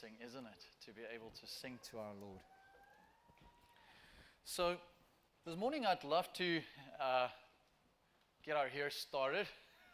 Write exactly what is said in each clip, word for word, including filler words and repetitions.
Isn't it, to be able to sing to our Lord? So, this morning I'd love to uh, get our hair started.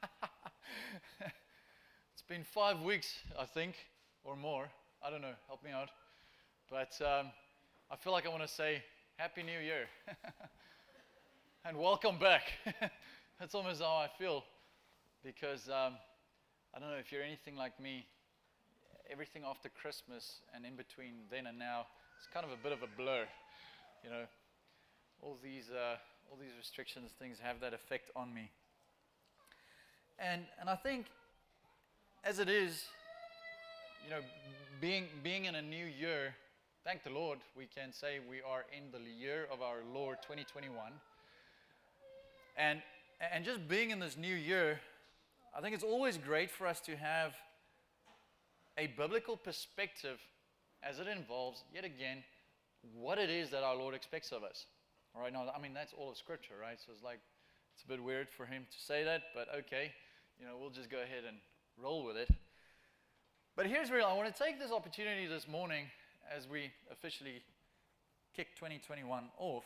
It's been five weeks, I think, or more. I don't know, help me out. But um, I feel like I want to say Happy New Year and welcome back. That's almost how I feel, because um, I don't know if you're anything like me. Everything after Christmas and in between then and now, it's kind of a bit of a blur. You know, all these uh, all these restrictions, things have that effect on me. And and I think, as it is, you know, being being in a new year, thank the Lord, we can say we are in the year of our Lord twenty twenty-one. And and just being in this new year, I think it's always great for us to have a biblical perspective as it involves, yet again, what it is that our Lord expects of us. All right, now, I mean, that's all of Scripture, right? So it's like, it's a bit weird for him to say that, but okay, you know, we'll just go ahead and roll with it. But here's where I want to take this opportunity this morning as we officially kick twenty twenty-one off.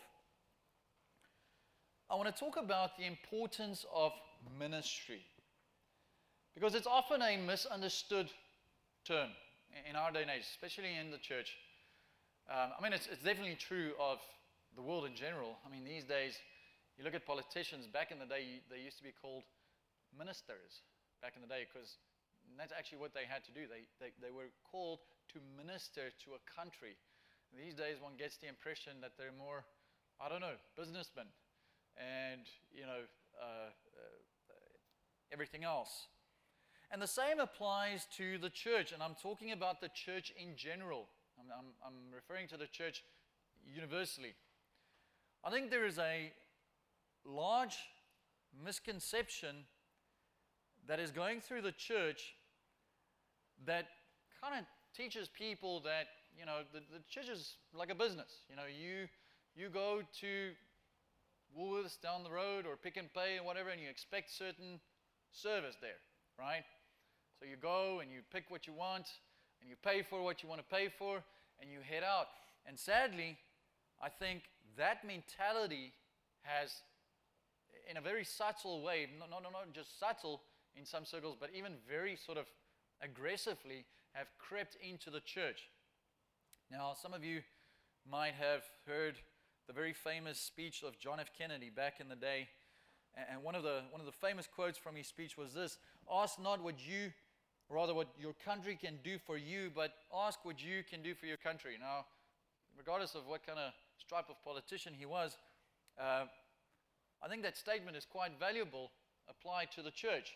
I want to talk about the importance of ministry, because it's often a misunderstood term in our day and age, especially in the church. Um, I mean, it's, it's definitely true of the world in general. I mean, these days, you look at politicians, back in the day, they used to be called ministers back in the day, because that's actually what they had to do. They, they, they were called to minister to a country. These days, one gets the impression that they're more, I don't know, businessmen and, you know, uh, uh, everything else. And the same applies to the church, and I'm talking about the church in general. I'm, I'm, I'm referring to the church universally. I think there is a large misconception that is going through the church that kind of teaches people that, you know, the, the church is like a business. You know, you you go to Woolworths down the road or Pick n Pay or whatever, and you expect certain service there, right? So you go and you pick what you want, and you pay for what you want to pay for, and you head out. And sadly, I think that mentality has, in a very subtle way, not, not, not just subtle in some circles, but even very sort of aggressively, have crept into the church. Now, some of you might have heard the very famous speech of John F. Kennedy back in the day. And one of the one of the famous quotes from his speech was this: "Ask not what you, rather what your country can do for you, but ask what you can do for your country." Now, regardless of what kind of stripe of politician he was, uh, I think that statement is quite valuable applied to the church.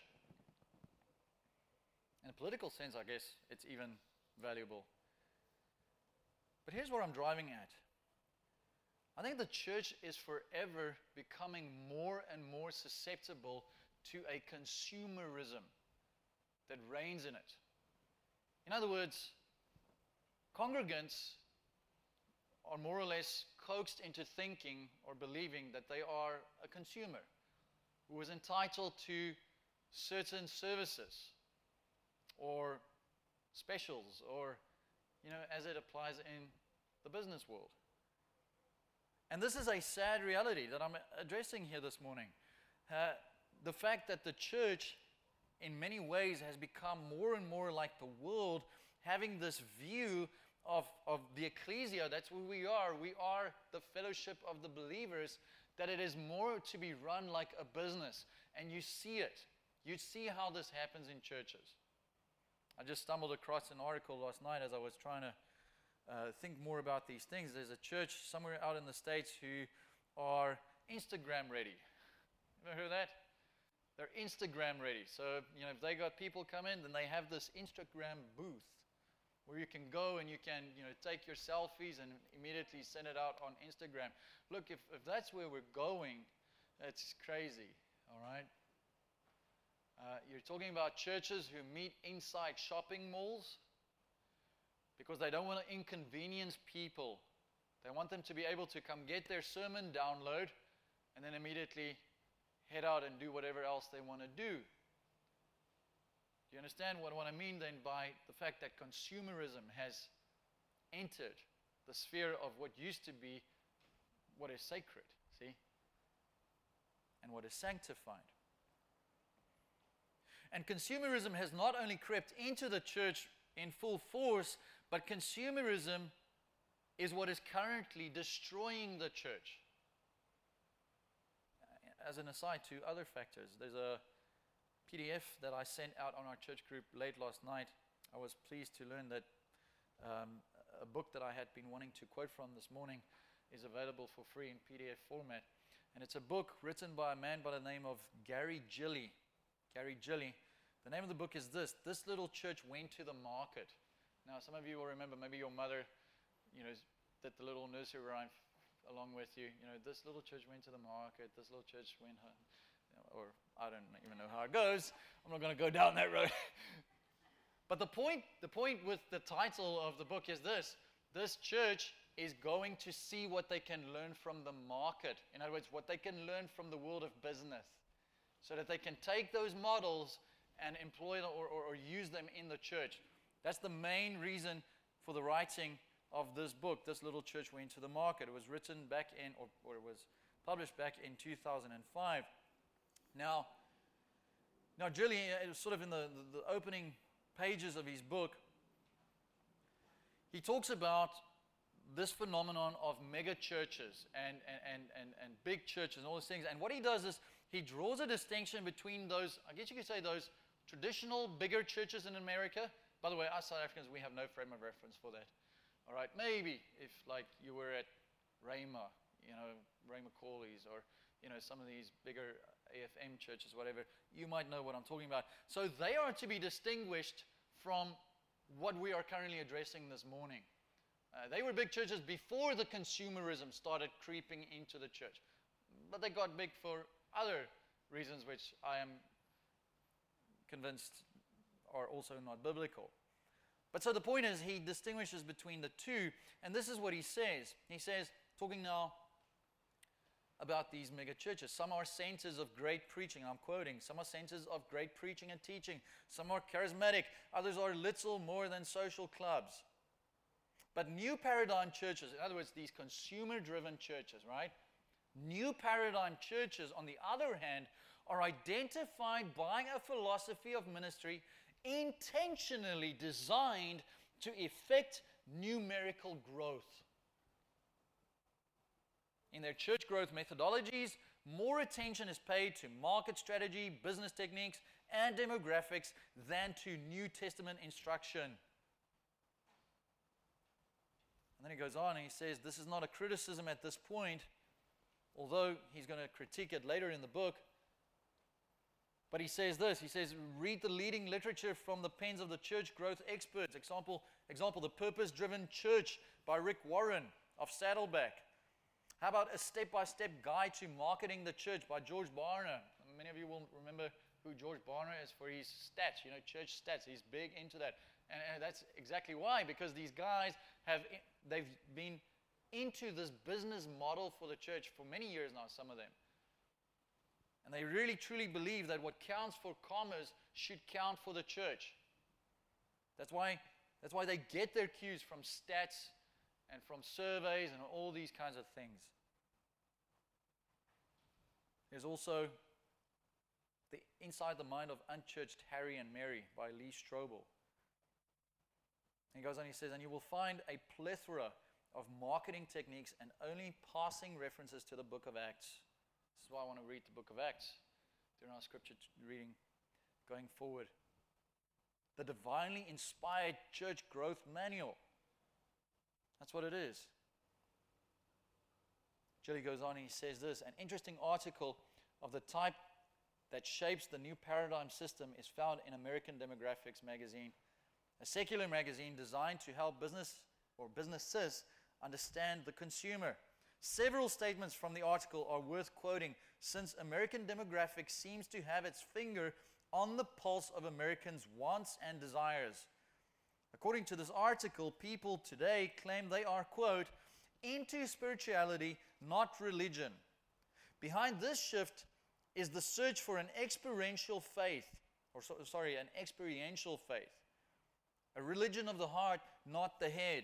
In a political sense, I guess it's even valuable. But here's where I'm driving at. I think the church is forever becoming more and more susceptible to a consumerism that reigns in it. In other words, congregants are more or less coaxed into thinking or believing that they are a consumer who is entitled to certain services or specials, or, you know, as it applies in the business world. And this is a sad reality that I'm addressing here this morning. Uh, the fact that the church, in many ways, has become more and more like the world, having this view of, of the ecclesia, that's who we are. We are the fellowship of the believers, that it is more to be run like a business. And you see it. You see how this happens in churches. I just stumbled across an article last night as I was trying to Uh, think more about these things. There's a church somewhere out in the States who are Instagram ready. You ever heard that? They're Instagram ready. So, you know, if they got people come in, then they have this Instagram booth where you can go and you can, you know, take your selfies and immediately send it out on Instagram. Look, if, if that's where we're going, that's crazy, all right? Uh, you're talking about churches who meet inside shopping malls, because they don't want to inconvenience people. They want them to be able to come get their sermon download and then immediately head out and do whatever else they want to do. Do you understand what, what I mean then by the fact that consumerism has entered the sphere of what used to be what is sacred, see? And what is sanctified. And consumerism has not only crept into the church in full force, but consumerism is what is currently destroying the church. As an aside to other factors, there's a P D F that I sent out on our church group late last night. I was pleased to learn that um, a book that I had been wanting to quote from this morning is available for free in P D F format. And it's a book written by a man by the name of Gary Gilley. Gary Gilley. The name of the book is this, This Little Church Went to the Market. Now, some of you will remember, maybe your mother, you know, did the little nursery rhyme along with you. You know, this little church went to the market, this little church went home. You know, or I don't even know how it goes. I'm not going to go down that road. But the point, the point with the title of the book is this. This church is going to see what they can learn from the market. In other words, what they can learn from the world of business. So that they can take those models and employ them or, or, or use them in the church. That's the main reason for the writing of this book, This Little Church Went to the Market. It was written back in, or, or it was published back in two thousand five. Now, now Gilley, it was sort of in the, the, the opening pages of his book, he talks about this phenomenon of mega churches and, and, and, and big churches and all those things. And what he does is he draws a distinction between those, I guess you could say those traditional bigger churches in America. By the way, us South Africans, we have no frame of reference for that. All right, maybe if like you were at Rhema, you know, Rhema Cawley's, or you know, some of these bigger A F M churches, whatever, you might know what I'm talking about. So they are to be distinguished from what we are currently addressing this morning. Uh, they were big churches before the consumerism started creeping into the church. But they got big for other reasons which I am convinced are also not biblical. But so the point is, he distinguishes between the two, and this is what he says. He says, talking now about these mega churches, some are centers of great preaching, I'm quoting, some are centers of great preaching and teaching, some are charismatic, others are little more than social clubs. But new paradigm churches, in other words, these consumer-driven churches, right? New paradigm churches, on the other hand, are identified by a philosophy of ministry intentionally designed to effect numerical growth. In their church growth methodologies, more attention is paid to market strategy, business techniques, and demographics than to New Testament instruction. And then he goes on and he says, this is not a criticism at this point, although he's going to critique it later in the book. But he says this, he says, read the leading literature from the pens of the church growth experts. Example, example The Purpose-Driven Church by Rick Warren of Saddleback. How about A Step-by-Step Guide to Marketing the Church by George Barna? Many of you will remember who George Barna is for his stats, you know, church stats. He's big into that. And, and that's exactly why, because these guys have, they've been into this business model for the church for many years now, some of them. And they really truly believe that what counts for commerce should count for the church. That's why, that's why they get their cues from stats and from surveys and all these kinds of things. There's also the Inside the Mind of Unchurched Harry and Mary by Lee Strobel. And he goes on, he says, and you will find a plethora of marketing techniques and only passing references to the book of Acts. This is why I want to read the book of Acts during our scripture reading going forward. The divinely inspired church growth manual. That's what it is. Gilley goes on and he says this, an interesting article of the type that shapes the new paradigm system is found in American Demographics magazine, a secular magazine designed to help business or businesses understand the consumer. Several statements from the article are worth quoting, since American Demographics seems to have its finger on the pulse of Americans' wants and desires. According to this article, people today claim they are, quote, into spirituality, not religion. Behind this shift is the search for an experiential faith, or so, sorry, an experiential faith. A religion of the heart, not the head.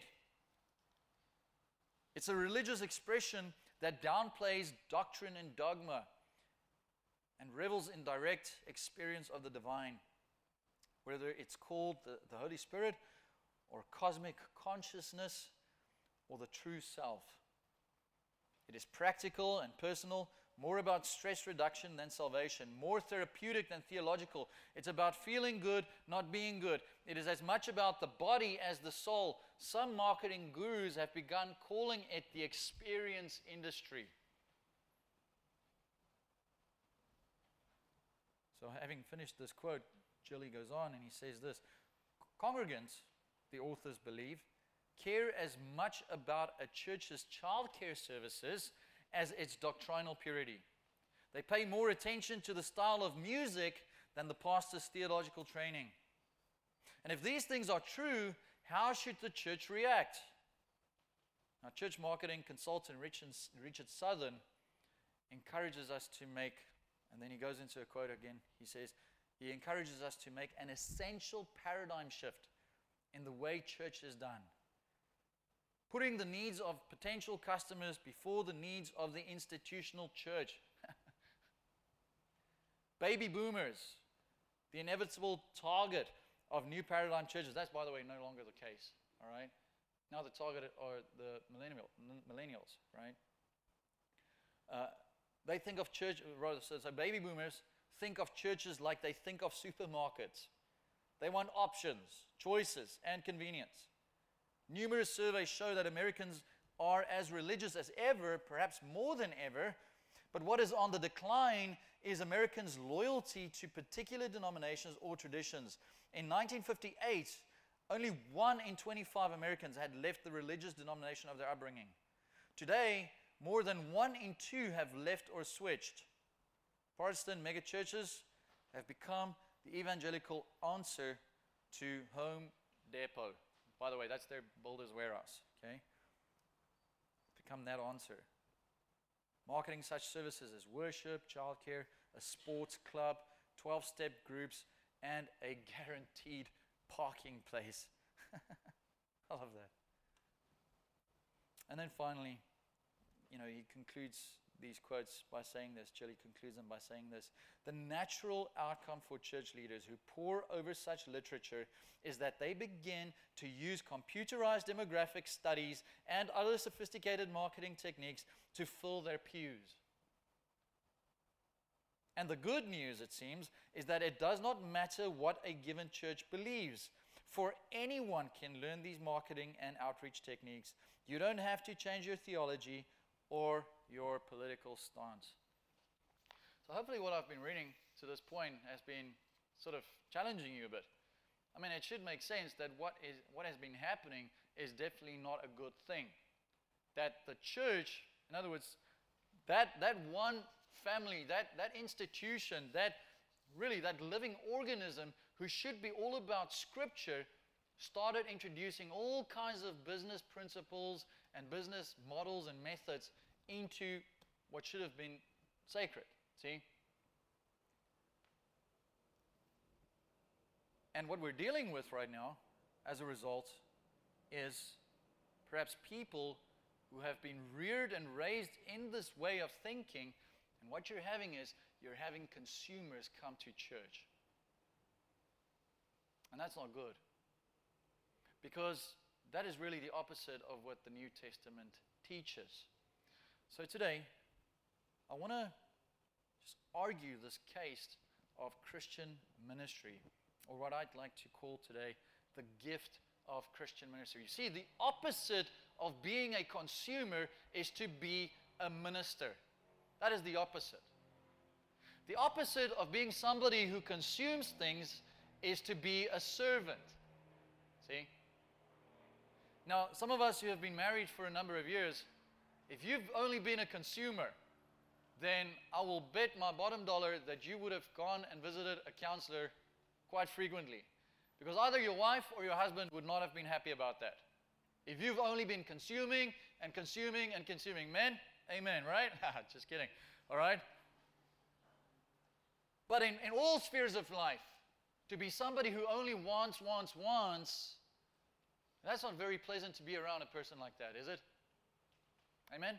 It's a religious expression that downplays doctrine and dogma and revels in direct experience of the divine, whether it's called the, the Holy Spirit or cosmic consciousness or the true self. It is practical and personal, more about stress reduction than salvation, more therapeutic than theological. It's about feeling good, not being good. It is as much about the body as the soul. Some marketing gurus have begun calling it the experience industry. So having finished this quote, Jilly goes on and he says this: congregants, the authors believe, care as much about a church's child care services as its doctrinal purity. They pay more attention to the style of music than the pastor's theological training. And if these things are true, how should the church react? Now, church marketing consultant Richard, Richard Southern encourages us to make, and then he goes into a quote again. He says, he encourages us to make an essential paradigm shift in the way church is done, putting the needs of potential customers before the needs of the institutional church. Baby boomers, the inevitable target of new paradigm churches. That's, by the way, no longer the case. All right. Now the target are the millennial, millennials. Right. Uh, they think of church. Rather, so, so baby boomers think of churches like they think of supermarkets. They want options, choices, and convenience. Numerous surveys show that Americans are as religious as ever, perhaps more than ever, but what is on the decline is Americans' loyalty to particular denominations or traditions. In nineteen fifty-eight, only one in twenty-five Americans had left the religious denomination of their upbringing. Today, more than one in two have left or switched. Protestant megachurches have become the evangelical answer to Home Depot. By the way, that's their builder's warehouse, okay? Become that answer. Marketing such services as worship, childcare, a sports club, twelve-step groups, and a guaranteed parking place. I love that. And then finally, you know, he concludes these quotes by saying this. Jilly concludes them by saying this: the natural outcome for church leaders who pore over such literature is that they begin to use computerized demographic studies and other sophisticated marketing techniques to fill their pews. And the good news, it seems, is that it does not matter what a given church believes, for anyone can learn these marketing and outreach techniques. You don't have to change your theology or your political stance. So hopefully what I've been reading to this point has been sort of challenging you a bit. I mean, it should make sense that what is what has been happening is definitely not a good thing. That the church, in other words, that that one family, that, that institution, that really that living organism who should be all about Scripture, started introducing all kinds of business principles and business models and methods into what should have been sacred. See? And what we're dealing with right now, as a result, is perhaps people who have been reared and raised in this way of thinking, and what you're having is you're having consumers come to church. And that's not good. Because that is really the opposite of what the New Testament teaches. So today, I want to just argue this case of Christian ministry, or what I'd like to call today the gift of Christian ministry. You see, the opposite of being a consumer is to be a minister. That is the opposite. The opposite of being somebody who consumes things is to be a servant. See? Now, some of us who have been married for a number of years, if you've only been a consumer, then I will bet my bottom dollar that you would have gone and visited a counselor quite frequently. Because either your wife or your husband would not have been happy about that. If you've only been consuming and consuming and consuming. Men, amen, right? Just kidding. All right? But in, in all spheres of life, to be somebody who only wants, wants, wants, that's not very pleasant to be around a person like that, is it? Amen?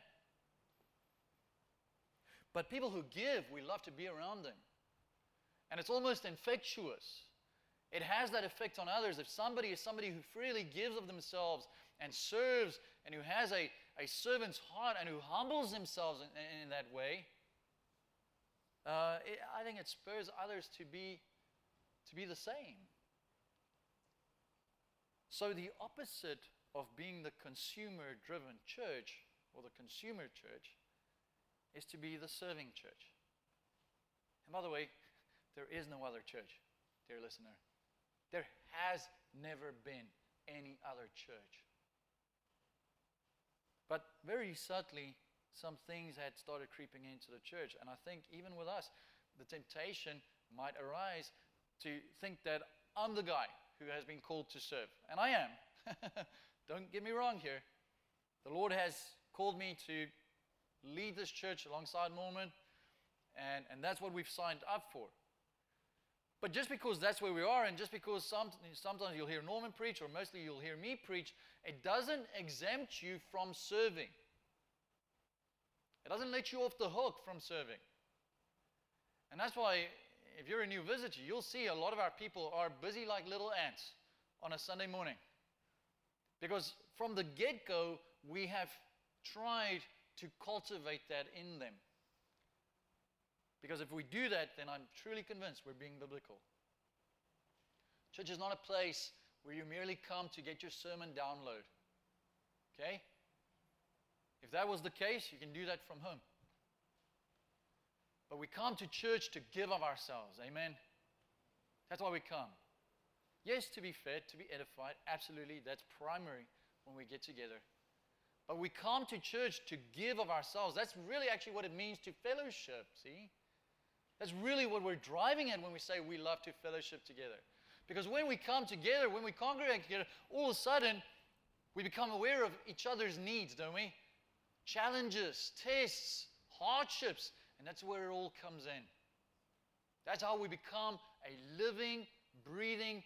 But people who give, we love to be around them. And it's almost infectious. It has that effect on others. If somebody is somebody who freely gives of themselves and serves and who has a, a servant's heart and who humbles themselves in, in that way, uh, it, I think it spurs others to be, to be the same. So the opposite of being the consumer-driven church or the consumer church is to be the serving church. And by the way, there is no other church, dear listener. There has never been any other church. But very subtly, some things had started creeping into the church. And I think even with us, the temptation might arise to think that I'm the guy who has been called to serve. And I am. Don't get me wrong here. The Lord has called me to lead this church alongside Norman. And, and that's what we've signed up for. But just because that's where we are, and just because some, sometimes you'll hear Norman preach, or mostly you'll hear me preach, it doesn't exempt you from serving. It doesn't let you off the hook from serving. And that's why, if you're a new visitor, you'll see a lot of our people are busy like little ants on a Sunday morning. Because from the get-go, we have tried to cultivate that in them. Because if we do that, then I'm truly convinced we're being biblical. Church is not a place where you merely come to get your sermon download. Okay? If that was the case, you can do that from home. But we come to church to give of ourselves. Amen? That's why we come. Yes, to be fed, to be edified. Absolutely, that's primary when we get together. But we come to church to give of ourselves. That's really actually what it means to fellowship, see? That's really what we're driving at when we say we love to fellowship together. Because when we come together, when we congregate together, all of a sudden, we become aware of each other's needs, don't we? Challenges, tests, hardships, and that's where it all comes in. That's how we become a living, breathing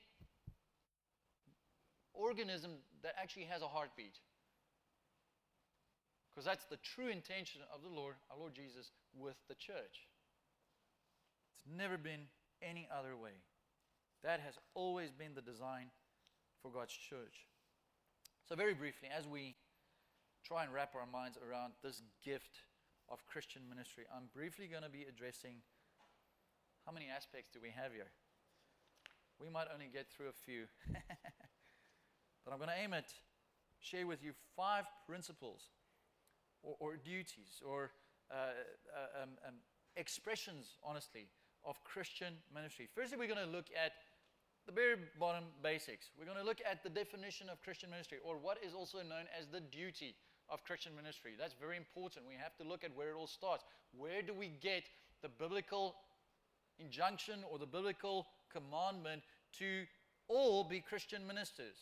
organism that actually has a heartbeat. Because that's the true intention of the Lord, our Lord Jesus, with the church. It's never been any other way. That has always been the design for God's church. So very briefly, as we try and wrap our minds around this gift of Christian ministry, I'm briefly going to be addressing how many aspects do we have here. We might only get through a few. But I'm going to aim at share with you five principles or, or duties or uh, uh, um, um, expressions, honestly, of Christian ministry. Firstly, we're going to look at the bare bottom basics. We're going to look at the definition of Christian ministry, or what is also known as the duty of Christian ministry. That's very important. We have to look at where it all starts. Where do we get the biblical injunction or the biblical commandment to all be Christian ministers?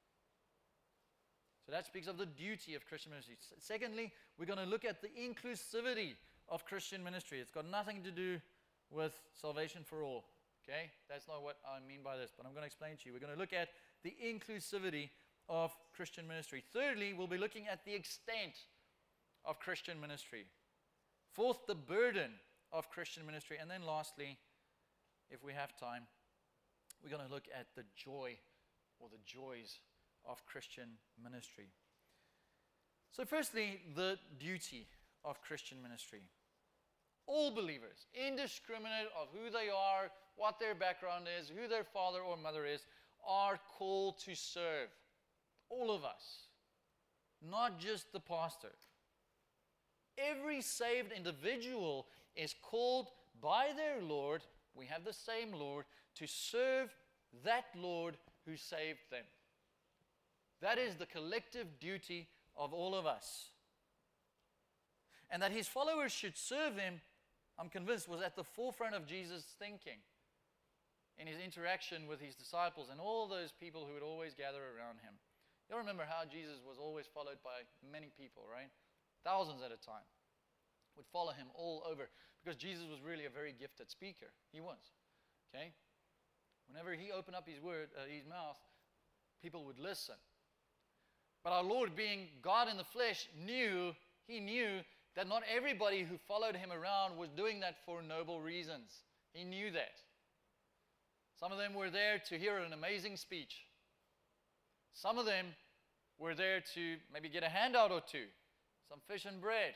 So that speaks of the duty of Christian ministry. Secondly, we're going to look at the inclusivity of Christian ministry. It's got nothing to do with salvation for all. Okay? That's not what I mean by this, but I'm going to explain to you. We're going to look at the inclusivity of Christian ministry. Thirdly, we'll be looking at the extent of Christian ministry. Fourth, the burden of Christian ministry. And then lastly, if we have time, we're going to look at the joy or the joys of Christian ministry. So firstly, the duty of Christian ministry. All believers, indiscriminate of who they are, what their background is, who their father or mother is, are called to serve. All of us. Not just the pastor. Every saved individual is called by their Lord, we have the same Lord, to serve that Lord who saved them. That is the collective duty of all of us. And that his followers should serve him, I'm convinced, was at the forefront of Jesus' thinking in his interaction with his disciples and all those people who would always gather around him. You'll remember how Jesus was always followed by many people, right? Thousands at a time would follow him all over because Jesus was really a very gifted speaker. He was, okay? Whenever he opened up his word, uh, his mouth, people would listen. But our Lord, being God in the flesh, knew, he knew that not everybody who followed him around was doing that for noble reasons. He knew that. Some of them were there to hear an amazing speech. Some of them were there to maybe get a handout or two, some fish and bread.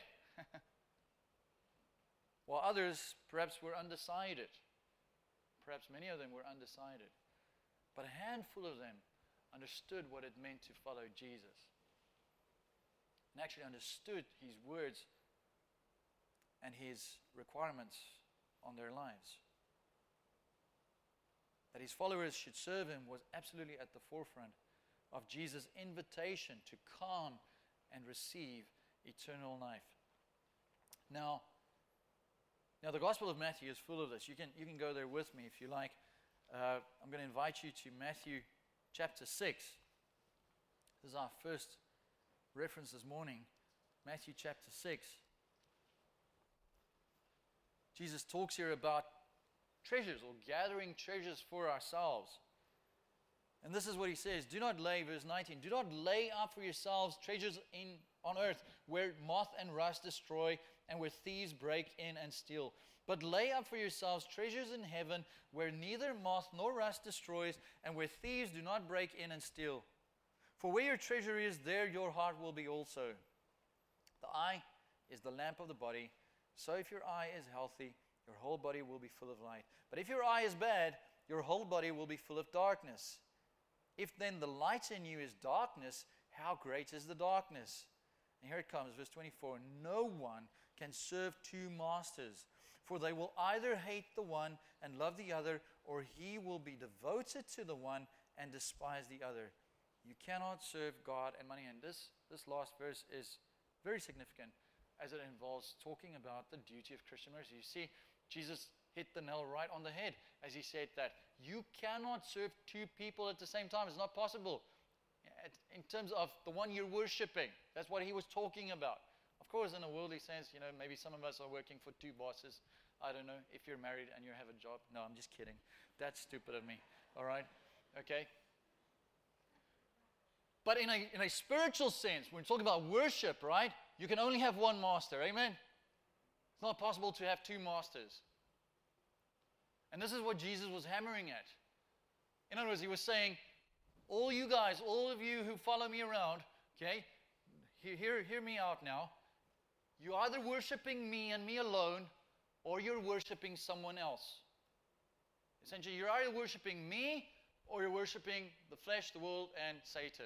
While others perhaps were undecided. Perhaps many of them were undecided. But a handful of them understood what it meant to follow Jesus. And actually understood his words and his requirements on their lives. That his followers should serve him was absolutely at the forefront of Jesus' invitation to come and receive eternal life. Now, now the Gospel of Matthew is full of this. You can, you can go there with me if you like. Uh, I'm going to invite you to Matthew chapter six. This is our first reference this morning. Matthew chapter six. Jesus talks here about treasures or gathering treasures for ourselves. And this is what he says. Do not lay, verse nineteen, do not lay up for yourselves treasures in on earth where moth and rust destroy and where thieves break in and steal. But lay up for yourselves treasures in heaven where neither moth nor rust destroys and where thieves do not break in and steal. For where your treasure is, there your heart will be also. The eye is the lamp of the body. So if your eye is healthy, your whole body will be full of light. But if your eye is bad, your whole body will be full of darkness. If then the light in you is darkness, how great is the darkness? And here it comes, verse twenty-four. No one can serve two masters, for they will either hate the one and love the other, or he will be devoted to the one and despise the other. You cannot serve God and money. And this, this last verse is very significant as it involves talking about the duty of Christian mercy. You see, Jesus hit the nail right on the head as he said that you cannot serve two people at the same time. It's not possible. In terms of the one you're worshiping, that's what he was talking about. Of course, in a worldly sense, you know, maybe some of us are working for two bosses. I don't know if you're married and you have a job. No, I'm just kidding. That's stupid of me. All right? Okay? But in a, in a spiritual sense, when we're talking about worship, right, you can only have one master. Amen? It's not possible to have two masters. And this is what Jesus was hammering at. In other words, he was saying, all you guys, all of you who follow me around, okay, hear, hear, hear me out now. You're either worshiping me and me alone, or you're worshiping someone else. Essentially, you're either worshiping me, or you're worshiping the flesh, the world, and Satan.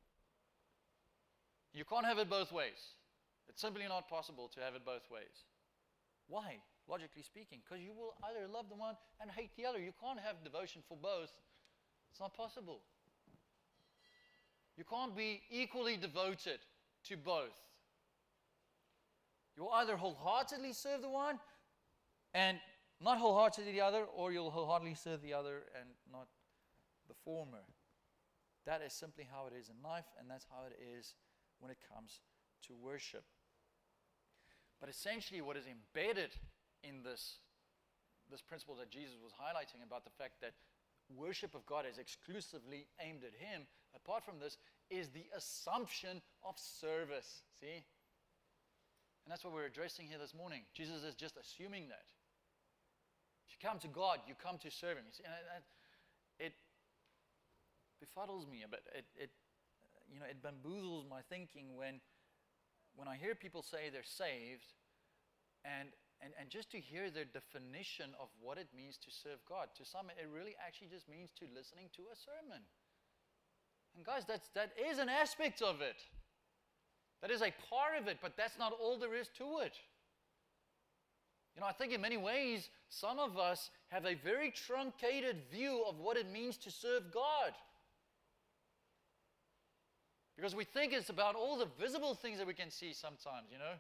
You can't have it both ways. It's simply not possible to have it both ways. Why? Logically speaking, because you will either love the one and hate the other. You can't have devotion for both. It's not possible. You can't be equally devoted to both. You'll either wholeheartedly serve the one and not wholeheartedly the other, or you'll wholeheartedly serve the other and not the former. That is simply how it is in life, and that's how it is when it comes to worship. But essentially what is embedded in this, this principle that Jesus was highlighting about the fact that worship of God is exclusively aimed at him, apart from this, is the assumption of service. See? And that's what we're addressing here this morning. Jesus is just assuming that. If you come to God, you come to serve him. You see, and it, it befuddles me a bit. It, it, you know, it bamboozles my thinking when, when I hear people say they're saved, and And, and just to hear their definition of what it means to serve God. To some, it really actually just means to listening to a sermon. And guys, that's, that is an aspect of it. That is a part of it, but that's not all there is to it. You know, I think in many ways, some of us have a very truncated view of what it means to serve God. Because we think it's about all the visible things that we can see sometimes, you know.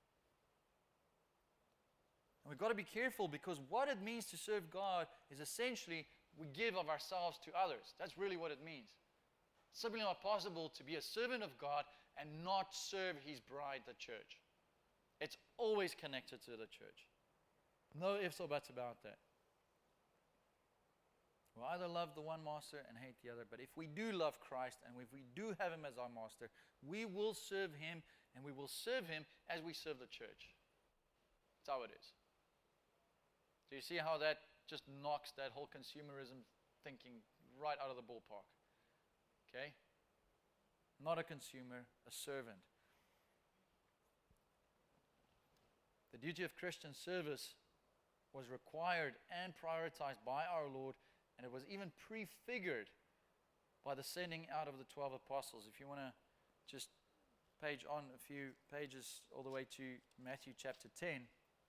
And we've got to be careful, because what it means to serve God is essentially we give of ourselves to others. That's really what it means. It's simply not possible to be a servant of God and not serve his bride, the church. It's always connected to the church. No ifs or buts about that. We either love the one master and hate the other. But if we do love Christ and if we do have him as our master, we will serve him, and we will serve him as we serve the church. That's how it is. So you see how that just knocks that whole consumerism thinking right out of the ballpark. Okay? Not a consumer, a servant. The duty of Christian service was required and prioritized by our Lord, and it was even prefigured by the sending out of the twelve apostles. If you want to just page on a few pages all the way to Matthew chapter ten,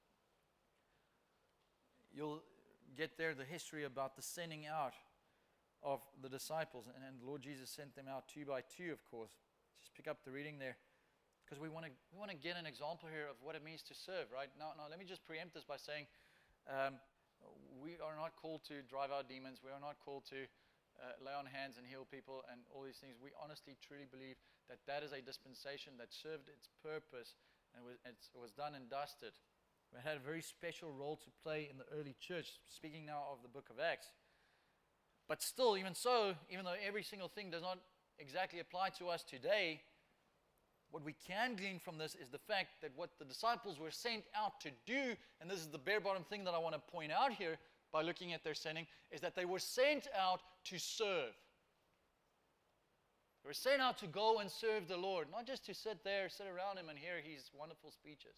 you'll get there the history about the sending out of the disciples. And, and the Lord Jesus sent them out two by two, of course. Just pick up the reading there, because we want to we want to get an example here of what it means to serve, right? Now, now let me just preempt this by saying um, we are not called to drive out demons. We are not called to uh, lay on hands and heal people and all these things. We honestly, truly believe that that is a dispensation that served its purpose and was, it was done and dusted. We had a very special role to play in the early church, speaking now of the book of Acts. But still, even so, even though every single thing does not exactly apply to us today, what we can glean from this is the fact that what the disciples were sent out to do, and this is the bare bottom thing that I want to point out here by looking at their sending, is that they were sent out to serve. They were sent out to go and serve the Lord, not just to sit there, sit around him and hear his wonderful speeches.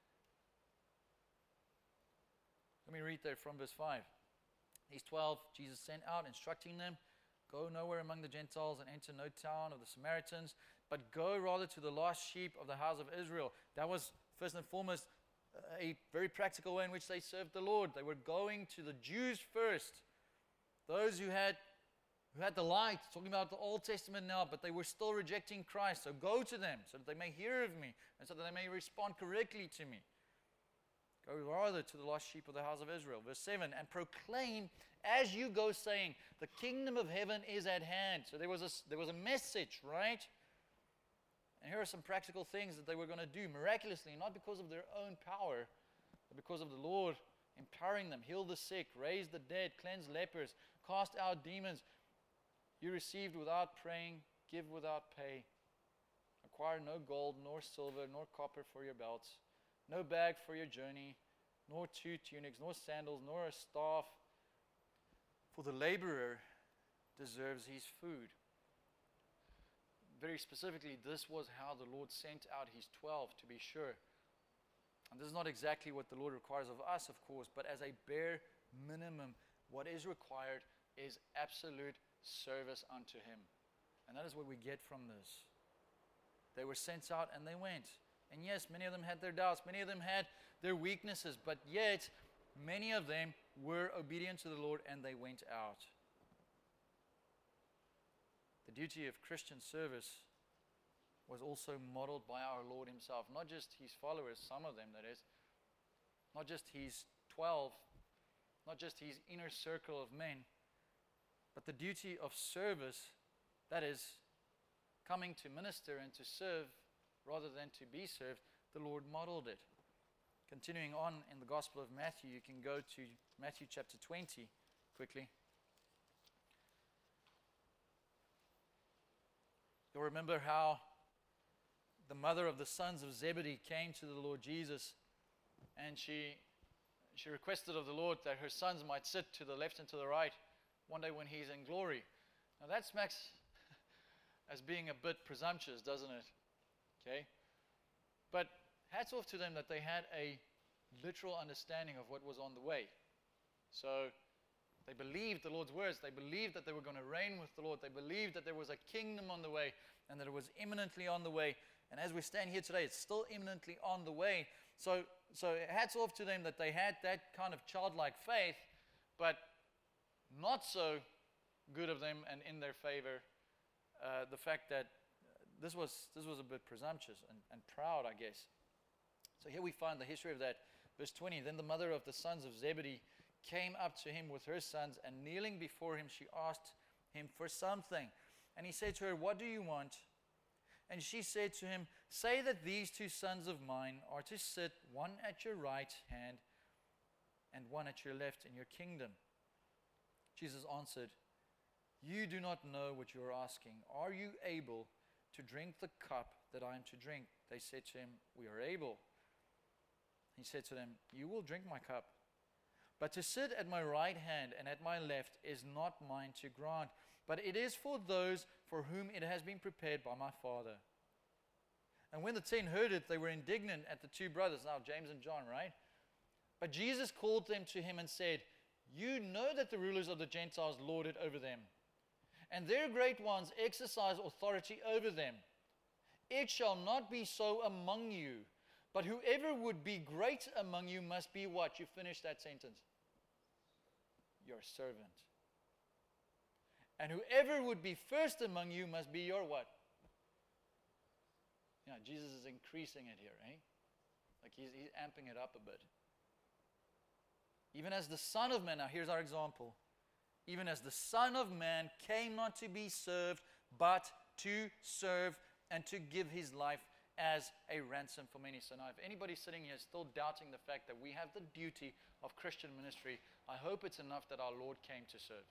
Let me read there from verse five. These twelve Jesus sent out, instructing them, go nowhere among the Gentiles and enter no town of the Samaritans, but go rather to the lost sheep of the house of Israel. That was first and foremost a very practical way in which they served the Lord. They were going to the Jews first, those who had who had the light, talking about the Old Testament now, but they were still rejecting Christ. So go to them so that they may hear of me and so that they may respond correctly to me. Go rather to the lost sheep of the house of Israel. Verse seven, and proclaim as you go, saying, the kingdom of heaven is at hand. So there was a, there was a message, right? And here are some practical things that they were going to do miraculously, not because of their own power, but because of the Lord empowering them. Heal the sick, raise the dead, cleanse lepers, cast out demons. You received without praying, give without pay. Acquire no gold, nor silver, nor copper for your belts. No bag for your journey, nor two tunics, nor sandals, nor a staff. For the laborer deserves his food. Very specifically, this was how the Lord sent out his twelve, to be sure. And this is not exactly what the Lord requires of us, of course, but as a bare minimum, what is required is absolute service unto him. And that is what we get from this. They were sent out and they went. And yes, many of them had their doubts, many of them had their weaknesses, but yet many of them were obedient to the Lord and they went out. The duty of Christian service was also modeled by our Lord himself, not just his followers, some of them that is, not just his twelve, not just his inner circle of men, but the duty of service, that is, coming to minister and to serve rather than to be served, the Lord modeled it. Continuing on in the Gospel of Matthew, you can go to Matthew chapter twenty quickly. You'll remember how the mother of the sons of Zebedee came to the Lord Jesus, and she, she requested of the Lord that her sons might sit to the left and to the right one day when he's in glory. Now that smacks as being a bit presumptuous, doesn't it? Okay, but hats off to them that they had a literal understanding of what was on the way. So they believed the Lord's words. They believed that they were going to reign with the Lord. They believed that there was a kingdom on the way and that it was imminently on the way. And as we stand here today, it's still imminently on the way. So, so hats off to them that they had that kind of childlike faith, but not so good of them and in their favor uh, the fact that This was this was a bit presumptuous and, and proud, I guess. So here we find the history of that. Verse twenty, then the mother of the sons of Zebedee came up to him with her sons, and kneeling before him, she asked him for something. And he said to her, what do you want? And she said to him, say that these two sons of mine are to sit, one at your right hand and one at your left in your kingdom. Jesus answered, "You do not know what you are asking. Are you able to drink the cup that I am to drink?" They said to him, "We are able." He said to them, "You will drink my cup. But to sit at my right hand and at my left is not mine to grant, but it is for those for whom it has been prepared by my Father." And when the ten heard it, they were indignant at the two brothers, now James and John, right? But Jesus called them to him and said, "You know that the rulers of the Gentiles lord it over them, and their great ones exercise authority over them. It shall not be so among you, but whoever would be great among you must be" what? You finish that sentence. "Your servant. And whoever would be first among you must be your" what? Yeah, Jesus is increasing it here, eh? Like he's, he's amping it up a bit. Even as the Son of Man, now here's our example. Even as the Son of Man came not to be served, but to serve and to give his life as a ransom for many. So now if anybody sitting here is still doubting the fact that we have the duty of Christian ministry, I hope it's enough that our Lord came to serve.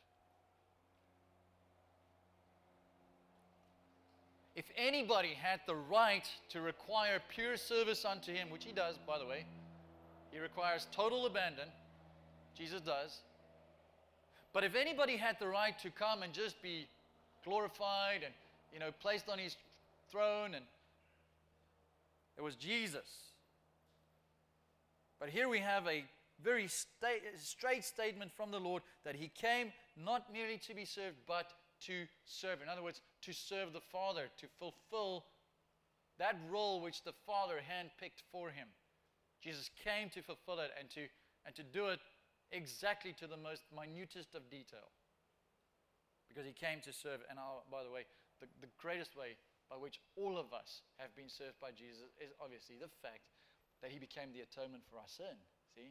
If anybody had the right to require pure service unto him, which he does, by the way, he requires total abandon. Jesus does. But if anybody had the right to come and just be glorified and, you know, placed on his throne, and it was Jesus. But here we have a very sta- straight statement from the Lord that he came not merely to be served, but to serve. In other words, to serve the Father, to fulfill that role which the Father handpicked for him. Jesus came to fulfill it and to and to do it exactly to the most minutest of detail. Because he came to serve. And I'll, by the way, the, the greatest way by which all of us have been served by Jesus is obviously the fact that he became the atonement for our sin. See?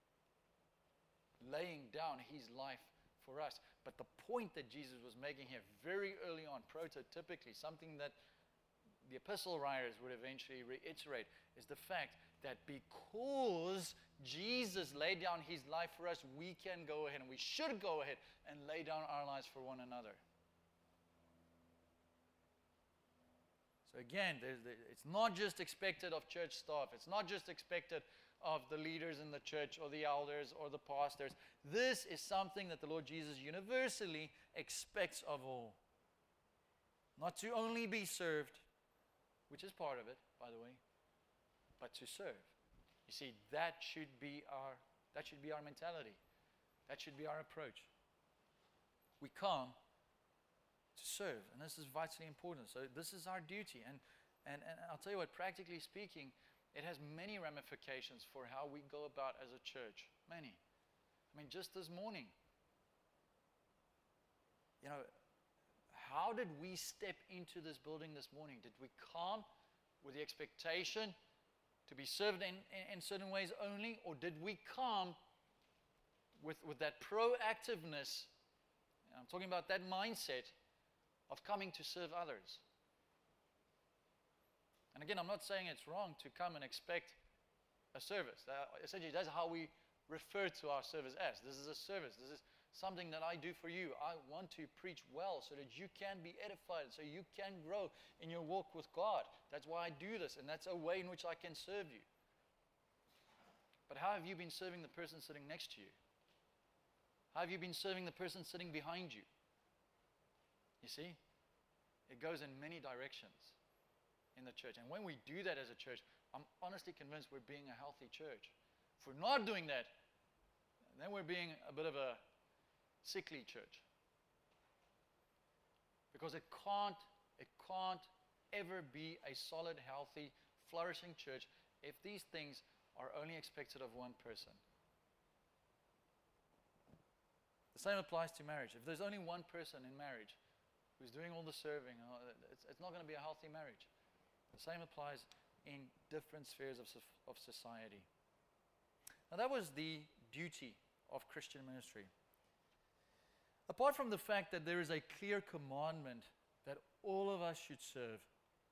Laying down his life for us. But the point that Jesus was making here very early on, prototypically, something that the epistle writers would eventually reiterate, is the fact that because Jesus laid down his life for us, we can go ahead and we should go ahead and lay down our lives for one another. So again, there's the, it's not just expected of church staff. It's not just expected of the leaders in the church or the elders or the pastors. This is something that the Lord Jesus universally expects of all. Not to only be served, which is part of it, by the way, but to serve. You see, that should be our that should be our mentality. That should be our approach. We come to serve, and this is vitally important. So this is our duty, and and, and I'll tell you what, practically speaking, it has many ramifications for how we go about as a church. Many. I mean, just this morning, you know, how did we step into this building this morning? Did we come with the expectation to be served in, in, in certain ways only, or did we come with, with that proactiveness, and I'm talking about that mindset, of coming to serve others? And again, I'm not saying it's wrong to come and expect a service. Uh, essentially, that's how we refer to our service as. This is a service. This is something that I do for you. I want to preach well so that you can be edified, so you can grow in your walk with God. That's why I do this, and that's a way in which I can serve you. But how have you been serving the person sitting next to you? How have you been serving the person sitting behind you? You see? It goes in many directions in the church. And when we do that as a church, I'm honestly convinced we're being a healthy church. If we're not doing that, then we're being a bit of a sickly church. Because it can't, it can't ever be a solid, healthy, flourishing church if these things are only expected of one person. The same applies to marriage. If there's only one person in marriage who's doing all the serving, it's, it's not going to be a healthy marriage. The same applies in different spheres of, of society. Now that was the duty of Christian ministry. Apart from the fact that there is a clear commandment that all of us should serve,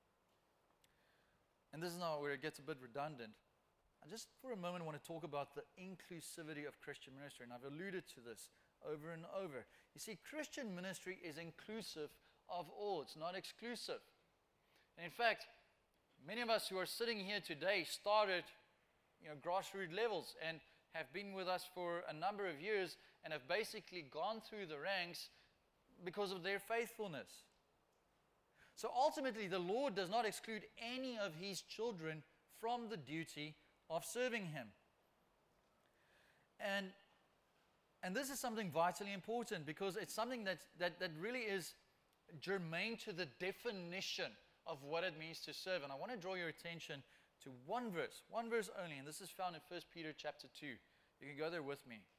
and this is now where it gets a bit redundant, I just for a moment want to talk about the inclusivity of Christian ministry, and I've alluded to this over and over. You see, Christian ministry is inclusive of all. It's not exclusive. And in fact, many of us who are sitting here today started, you know, grassroots levels and have been with us for a number of years and have basically gone through the ranks because of their faithfulness. So ultimately, the Lord does not exclude any of His children from the duty of serving Him. And, and this is something vitally important because it's something that, that, that really is germane to the definition of what it means to serve. And I want to draw your attention to one verse, one verse only, and this is found in First Peter chapter two. You can go there with me.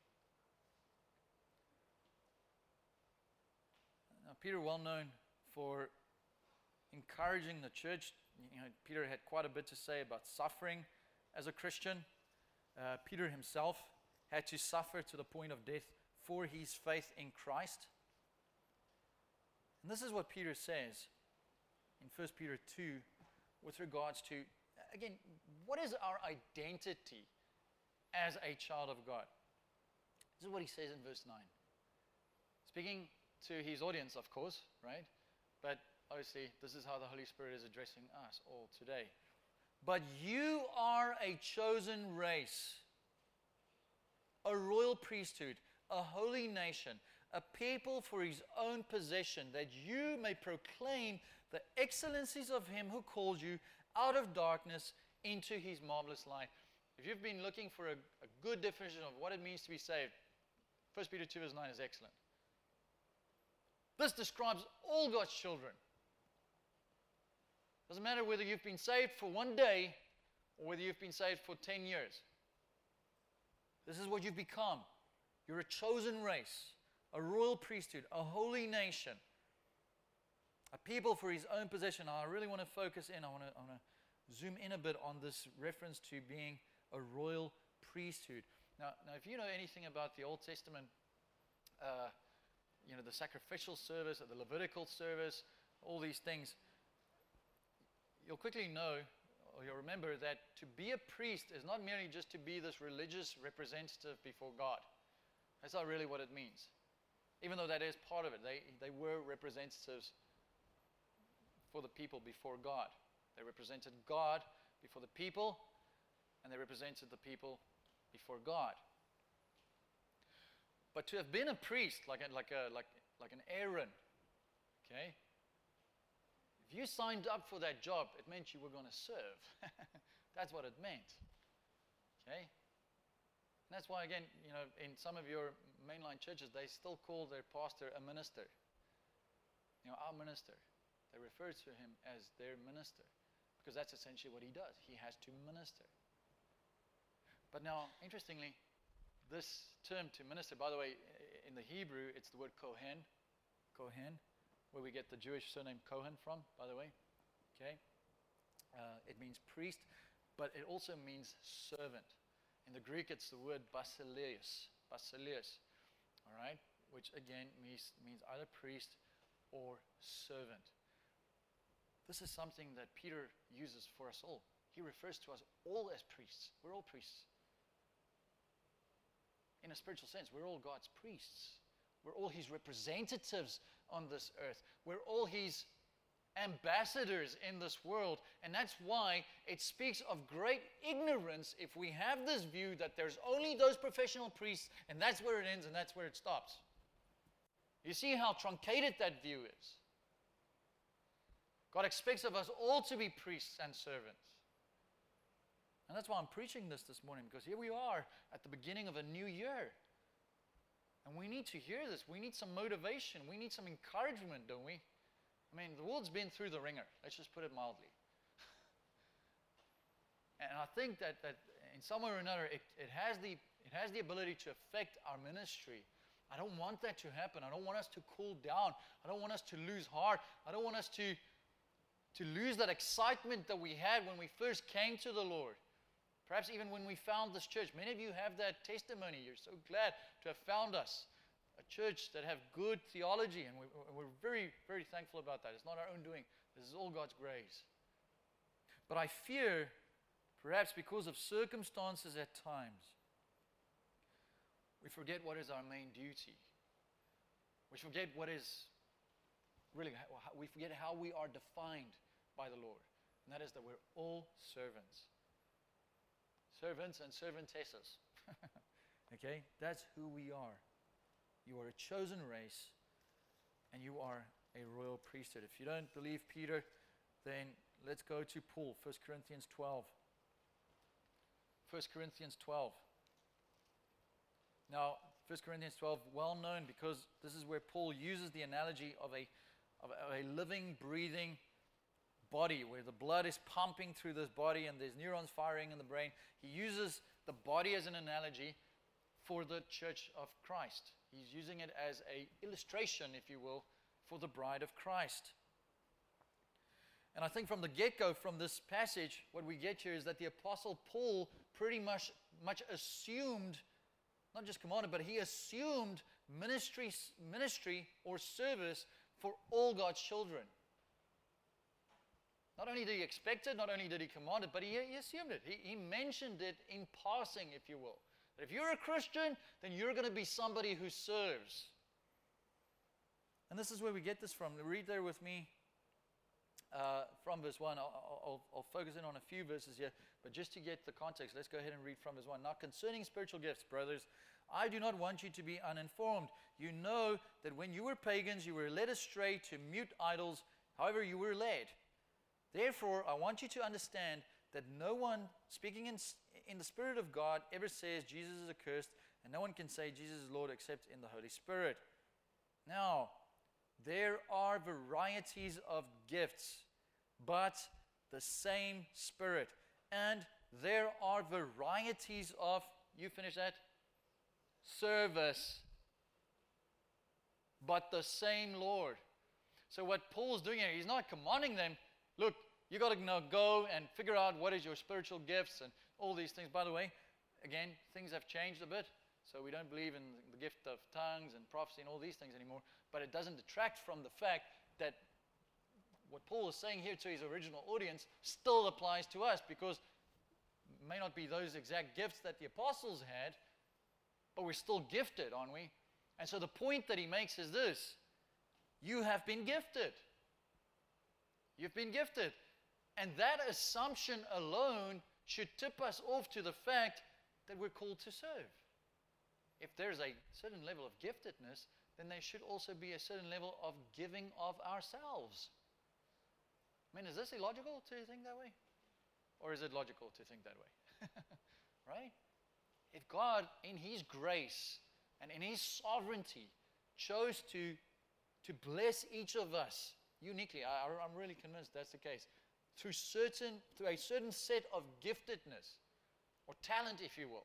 Now, Peter, well known for encouraging the church. You know, Peter had quite a bit to say about suffering as a Christian. Uh, Peter himself had to suffer to the point of death for his faith in Christ. And this is what Peter says in First Peter two with regards to, again, what is our identity as a child of God? This is what he says in verse nine. Speaking to his audience, of course, right? But obviously, this is how the Holy Spirit is addressing us all today. But you are a chosen race, a royal priesthood, a holy nation, a people for His own possession, that you may proclaim the excellencies of Him who called you out of darkness into His marvelous light. If you've been looking for a, a good definition of what it means to be saved, First Peter two verse nine is excellent. This describes all God's children. Doesn't matter whether you've been saved for one day or whether you've been saved for ten years. This is what you've become. You're a chosen race, a royal priesthood, a holy nation, a people for His own possession. Now, I really want to focus in. I want to, I want to zoom in a bit on this reference to being a royal priesthood. Now, now if you know anything about the Old Testament, uh, you know, the sacrificial service, or the Levitical service, all these things, you'll quickly know, or you'll remember, that to be a priest is not merely just to be this religious representative before God. That's not really what it means. Even though that is part of it. They, they were representatives for the people before God. They represented God before the people, and they represented the people before God. But to have been a priest, like a, like a, like like an Aaron, okay? If you signed up for that job, it meant you were going to serve. That's what it meant, okay? And that's why, again, you know, in some of your mainline churches, they still call their pastor a minister. You know, our minister. They refer to him as their minister because that's essentially what he does. He has to minister. But now, interestingly, this term to minister, by the way, in the Hebrew, it's the word kohen, kohen, where we get the Jewish surname Cohen from, by the way. Okay? Uh, it means priest, but it also means servant. In the Greek, it's the word basileus, basileus, all right, which again means, means either priest or servant. This is something that Peter uses for us all. He refers to us all as priests. We're all priests. In a spiritual sense, we're all God's priests. We're all His representatives on this earth. We're all His ambassadors in this world. And that's why it speaks of great ignorance if we have this view that there's only those professional priests and that's where it ends and that's where it stops. You see how truncated that view is. God expects of us all to be priests and servants. And that's why I'm preaching this this morning, because here we are at the beginning of a new year. And we need to hear this. We need some motivation. We need some encouragement, don't we? I mean, the world's been through the ringer. Let's just put it mildly. And I think that, that in some way or another, it, it, has the, it has the ability to affect our ministry. I don't want that to happen. I don't want us to cool down. I don't want us to lose heart. I don't want us to, to lose that excitement that we had when we first came to the Lord. Perhaps even when we found this church. Many of you have that testimony. You're so glad to have found us. A church that have good theology. And we, we're very, very thankful about that. It's not our own doing. This is all God's grace. But I fear, perhaps because of circumstances at times, we forget what is our main duty. We forget what is really, we forget how we are defined by the Lord. And that is that we're all servants. Servants and servantesses. Okay? That's who we are. You are a chosen race, and you are a royal priesthood. If you don't believe Peter, then let's go to Paul, First Corinthians twelve. First Corinthians twelve. Now, First Corinthians twelve, well known because this is where Paul uses the analogy of a, of a living, breathing body, where the blood is pumping through this body and there's neurons firing in the brain. He uses the body as an analogy for the church of Christ. He's using it as an illustration, if you will, for the bride of Christ. And I think from the get-go, from this passage, what we get here is that the Apostle Paul pretty much, much assumed, not just commanded, but he assumed ministry, ministry or service for all God's children. Not only did he expect it, not only did he command it, but he, he assumed it. He, he mentioned it in passing, if you will. That if you're a Christian, then you're going to be somebody who serves. And this is where we get this from. Read there with me uh, from verse one. I'll, I'll, I'll focus in on a few verses here, but just to get the context, let's go ahead and read from verse one. Now, concerning spiritual gifts, brothers, I do not want you to be uninformed. You know that when you were pagans, you were led astray to mute idols, however you were led. Therefore, I want you to understand that no one speaking in, in the Spirit of God ever says Jesus is accursed, and no one can say Jesus is Lord except in the Holy Spirit. Now, there are varieties of gifts, but the same Spirit. And there are varieties of, you finish that? Service, but the same Lord. So what Paul's doing here, he's not commanding them, look, you got to now go and figure out what is your spiritual gifts and all these things. By the way, again, things have changed a bit. So we don't believe in the gift of tongues and prophecy and all these things anymore. But it doesn't detract from the fact that what Paul is saying here to his original audience still applies to us, because it may not be those exact gifts that the apostles had, but we're still gifted, aren't we? And so the point that he makes is this: you have been gifted. You've been gifted. And that assumption alone should tip us off to the fact that we're called to serve. If there's a certain level of giftedness, then there should also be a certain level of giving of ourselves. I mean, is this illogical to think that way? Or is it logical to think that way? Right? If God, in His grace and in His sovereignty, chose to, to bless each of us uniquely, I, I'm really convinced that's the case, through certain, through a certain set of giftedness or talent, if you will,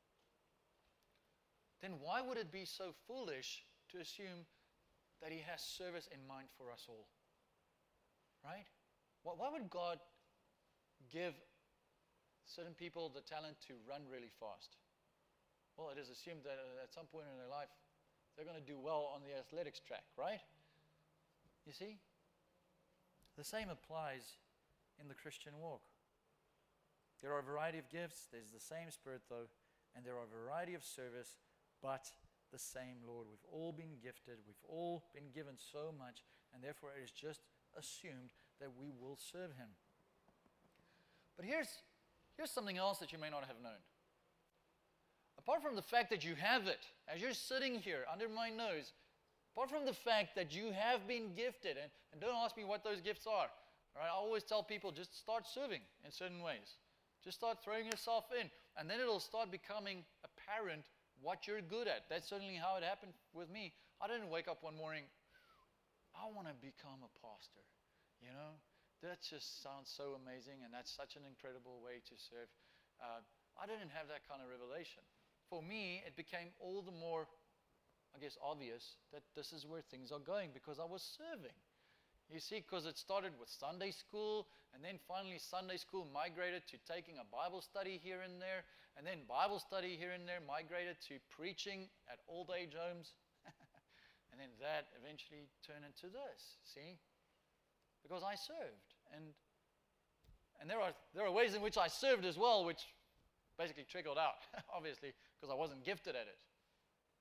then why would it be so foolish to assume that He has service in mind for us all? Right? Why would God give certain people the talent to run really fast? Well, it is assumed that at some point in their life, they're going to do well on the athletics track, right? You see? The same applies in the Christian walk. There are a variety of gifts, there's the same Spirit though, and there are a variety of service, but the same Lord. We've all been gifted, we've all been given so much, and therefore it is just assumed that we will serve Him. But here's, here's something else that you may not have known. Apart from the fact that you have it, as you're sitting here under my nose, apart from the fact that you have been gifted, and, and don't ask me what those gifts are. All right, I always tell people, just start serving in certain ways. Just start throwing yourself in, and then it'll start becoming apparent what you're good at. That's certainly how it happened with me. I didn't wake up one morning, I want to become a pastor. You know, that just sounds so amazing, and that's such an incredible way to serve. Uh, I didn't have that kind of revelation. For me, it became all the more, I guess, obvious that this is where things are going, because I was serving. You see, because it started with Sunday school, and then finally Sunday school migrated to taking a Bible study here and there, and then Bible study here and there migrated to preaching at old age homes, and then that eventually turned into this, see? Because I served, and and there are there are ways in which I served as well, which basically trickled out, obviously, because I wasn't gifted at it.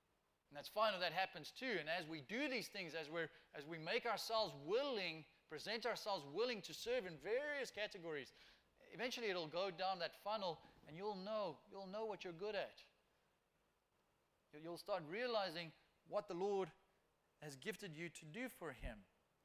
And that's fine if that happens too. And as we do these things, as, we're, as we make ourselves willing, present ourselves willing to serve in various categories, eventually it'll go down that funnel and you'll know, you'll know what you're good at. You'll start realizing what the Lord has gifted you to do for Him.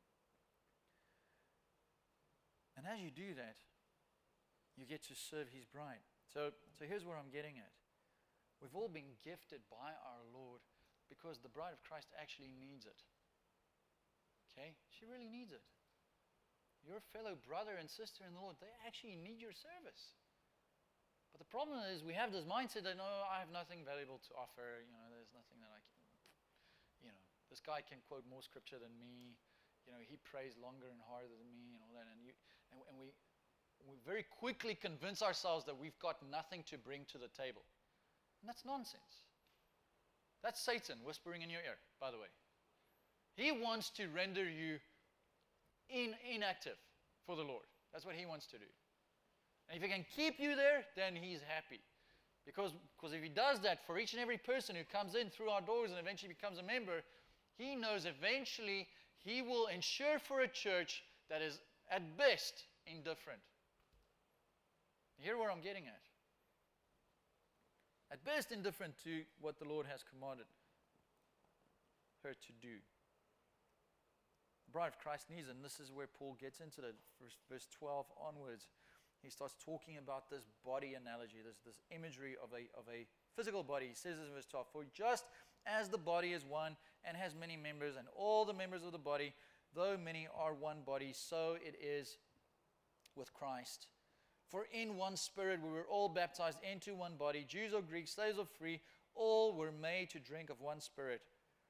And as you do that, you get to serve His bride. So, so here's where I'm getting at. We've all been gifted by our Lord because the bride of Christ actually needs it. Okay? She really needs it. Your fellow brother and sister in the Lord, they actually need your service. But the problem is we have this mindset that, no, I have nothing valuable to offer. You know, there's nothing that I can, you know, this guy can quote more scripture than me. You know, he prays longer and harder than me and all that. And, you, and, and we, we very quickly convince ourselves that we've got nothing to bring to the table. And that's nonsense. That's Satan whispering in your ear, by the way. He wants to render you in, inactive for the Lord. That's what he wants to do. And if he can keep you there, then he's happy. Because, because if he does that for each and every person who comes in through our doors and eventually becomes a member, he knows eventually he will ensure for a church that is at best indifferent. You hear where I'm getting at? At best indifferent to what the Lord has commanded her to do. The bride of Christ needs it, and this is where Paul gets into it, verse, verse twelve onwards. He starts talking about this body analogy, this, this imagery of a, of a physical body. He says this in verse twelve, for just as the body is one and has many members, and all the members of the body, though many, are one body, so it is with Christ. For in one Spirit we were all baptized into one body, Jews or Greeks, slaves or free, all were made to drink of one Spirit.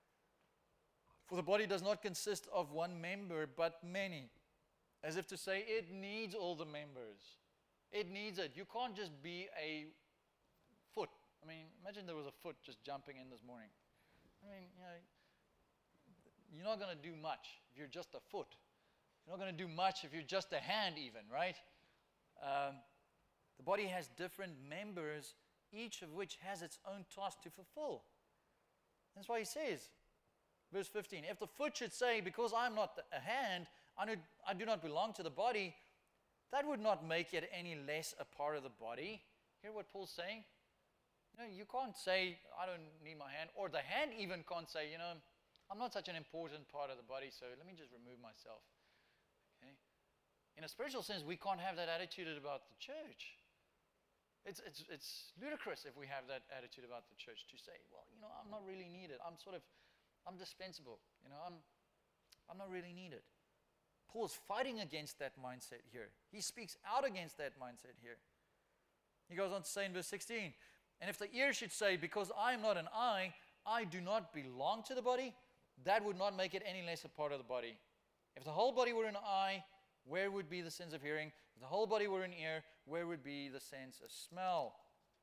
For the body does not consist of one member, but many. As if to say, it needs all the members. It needs it. You can't just be a foot. I mean, imagine there was a foot just jumping in this morning. I mean, you know, you're not going to do much if you're just a foot. You're not going to do much if you're just a hand even, right? Um, the body has different members, each of which has its own task to fulfill. That's why he says, verse fifteen, if the foot should say, because I'm not a hand, I do not belong to the body, that would not make it any less a part of the body. Hear what Paul's saying? You know, you can't say, I don't need my hand, or the hand even can't say, you know, I'm not such an important part of the body, so let me just remove myself. Okay? In a spiritual sense, we can't have that attitude about the church. It's, it's, it's ludicrous if we have that attitude about the church to say, well, you know, I'm not really needed. I'm sort of, I'm dispensable. You know, I'm, I'm not really needed. Paul's fighting against that mindset here. He speaks out against that mindset here. He goes on to say in verse sixteen, and if the ear should say, because I am not an eye, I do not belong to the body, that would not make it any less a part of the body. If the whole body were an eye, where would be the sense of hearing? If the whole body were an ear, where would be the sense of smell?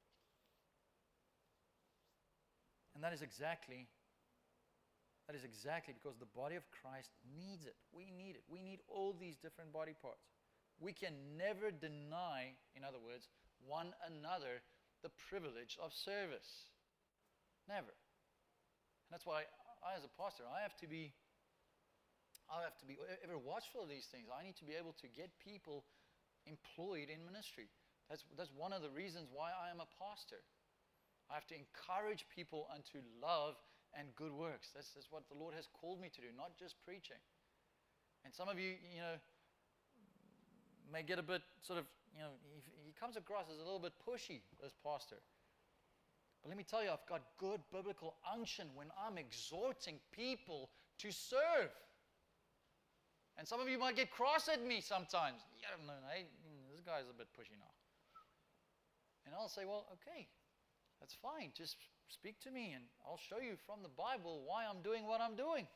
And that is exactly That is exactly because the body of Christ needs it. We need it. We need all these different body parts. We can never deny, in other words, one another the privilege of service. Never. And that's why I, as a pastor, I have to be I have to be ever watchful of these things. I need to be able to get people employed in ministry. That's, that's one of the reasons why I am a pastor. I have to encourage people unto love and good works. That's, that's what the Lord has called me to do, not just preaching. And some of you, you know, may get a bit sort of, you know, he, he comes across as a little bit pushy, this pastor. But let me tell you, I've got good biblical unction when I'm exhorting people to serve. And some of you might get cross at me sometimes. Yeah, no, no, hey, this guy's a bit pushy now. And I'll say, well, okay, that's fine. Just speak to me and I'll show you from the Bible why I'm doing what I'm doing.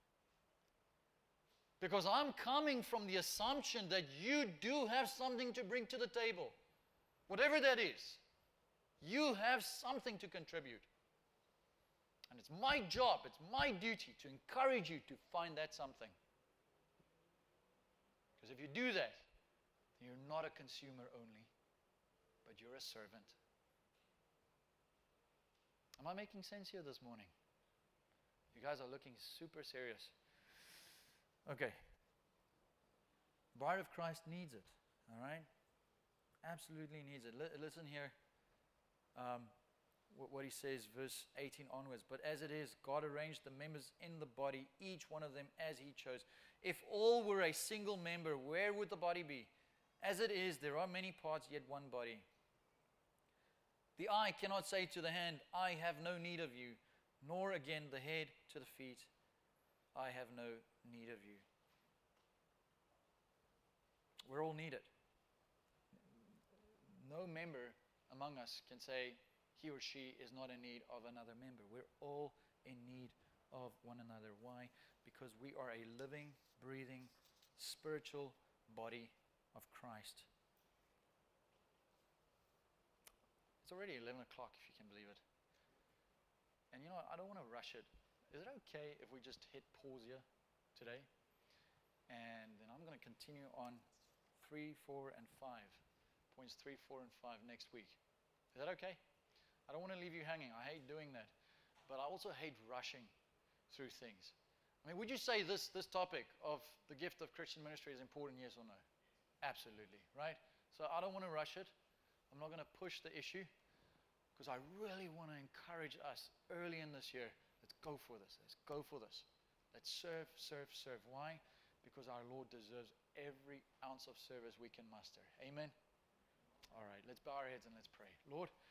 Because I'm coming from the assumption that you do have something to bring to the table. Whatever that is, you have something to contribute. And it's my job, it's my duty to encourage you to find that something. Because if you do that, you're not a consumer only, but you're a servant. Am I making sense here this morning? You guys are looking super serious. Okay. Bride of Christ needs it. All right? Absolutely needs it. L- listen here. Um, what, what he says, verse eighteen onwards. But as it is, God arranged the members in the body, each one of them as he chose. If all were a single member, where would the body be? As it is, there are many parts, yet one body. The eye cannot say to the hand, I have no need of you, nor again the head to the feet, I have no need of you. We're all needed. No member among us can say he or she is not in need of another member. We're all in need of one another. Why? Because we are a living, breathing, spiritual body of Christ. It's already eleven o'clock, if you can believe it. And you know, I don't want to rush it. Is it okay if we just hit pause here today? And then I'm going to continue on three, four, and five. Points three, four, and five next week. Is that okay? I don't want to leave you hanging. I hate doing that. But I also hate rushing through things. I mean, would you say this, this topic of the gift of Christian ministry is important, yes or no? Absolutely, right? So I don't want to rush it. I'm not going to push the issue because I really want to encourage us early in this year. Let's go for this. Let's go for this. Let's serve, serve, serve. Why? Because our Lord deserves every ounce of service we can muster. Amen? All right, let's bow our heads and let's pray. Lord,